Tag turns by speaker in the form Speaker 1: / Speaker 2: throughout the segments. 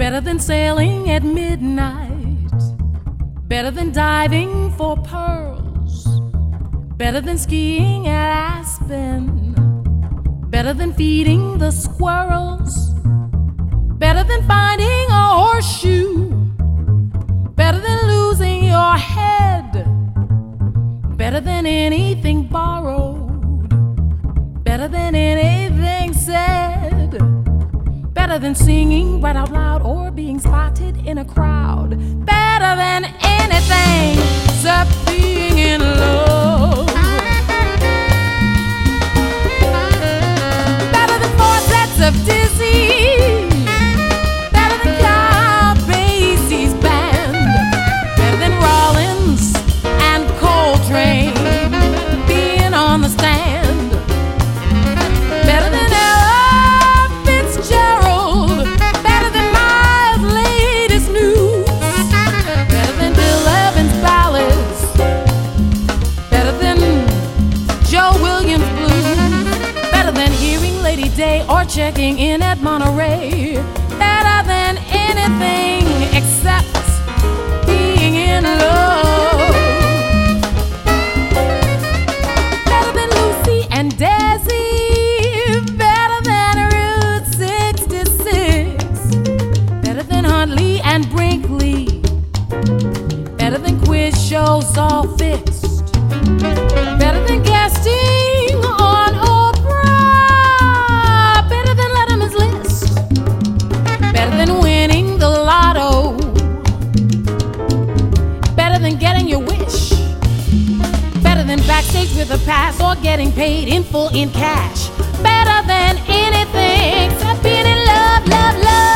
Speaker 1: Better than sailing at midnight, better than diving for pearls, better than skiing at Aspen, better than feeding the squirrels, better than finding a horseshoe, better than losing your head, better than anything borrowed, better than anything said, better than singing right out loud or being spotted in a crowd, better than anything except being in love. Better than 4 sets of Dizzy, better than Count Basie's band, better than Rollins and Coltrane being on the stand, better than Ella Fitzgerald, better than Miles' latest news, better than Bill Evans' ballads, better than Joe Williams' blues, better than hearing Lady Day or checking in at Monterey, better than anything except being in love. Better than Lucy and Desi, better than Route 66, better than Huntley and Brinkley, better than quiz shows all fixed, better than casting on Oprah, better than Letterman's List, better than winning the lotto, better than getting your wish, better than backstage with a pass or getting paid in full in cash, better than anything except being in love, love, love.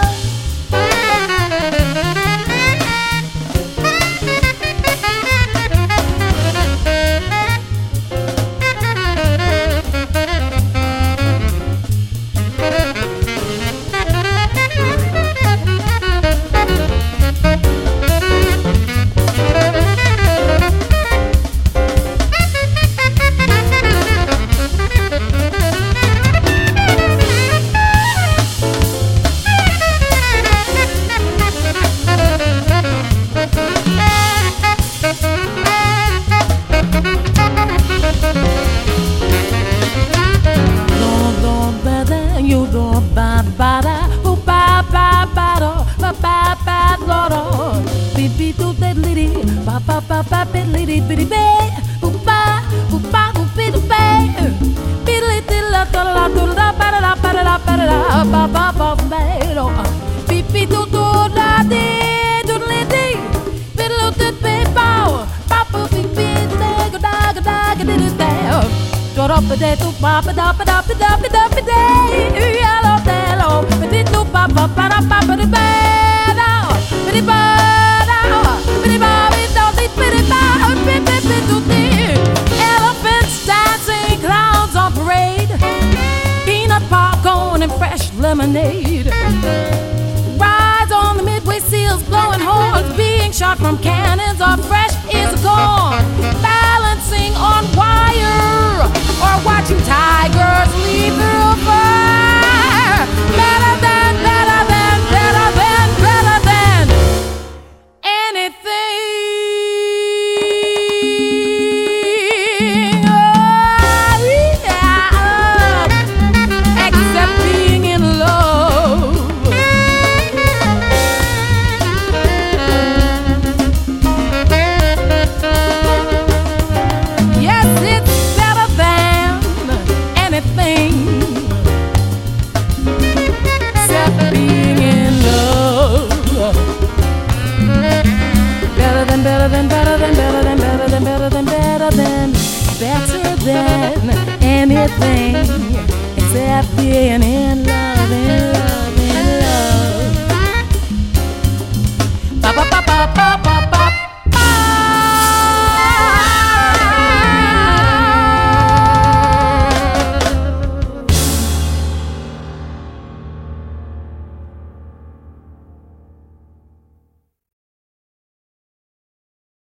Speaker 1: Elephants dancing, clowns on parade, peanut popcorn and fresh lemonade, rides on the Midway Seals blowing horns, being shot from cannons or fresh is corn, balancing on wire or watching tigers leap through fire. Better than, better than, better than, better than anything. Except being in love. Yes, it's better than anything except being in love. Better than, better than, better than, better than, better than, better than, better than, better than anything except being in love, in love, in love. Ba ba ba ba ba ba.